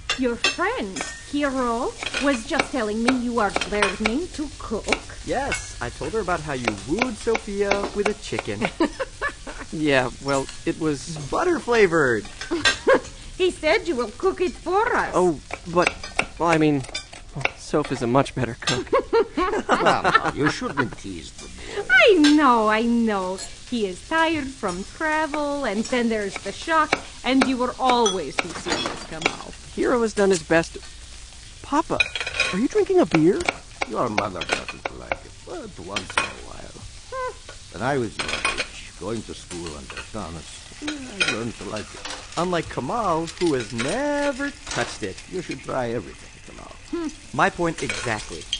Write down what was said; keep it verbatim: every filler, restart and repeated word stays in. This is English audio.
Your friend, Hiro, was just telling me you are learning to cook. Yes, I told her about how you wooed Sophia with a chicken. Yeah, well, it was butter-flavored. He said you will cook it for us. Oh, but, well, I mean, well, Soph is a much better cook. Well, you shouldn't tease the boy. I know, I know. He is tired from travel, and then there's the shock, and you were always too serious, Kamal. Hiro has done his best. Papa, are you drinking a beer? Your mother doesn't like it, but once in a while. When I was your age, going to school under Thomas, I learned to like it. Unlike Kamal, who has never touched it. You should try everything, Kamal. My point exactly.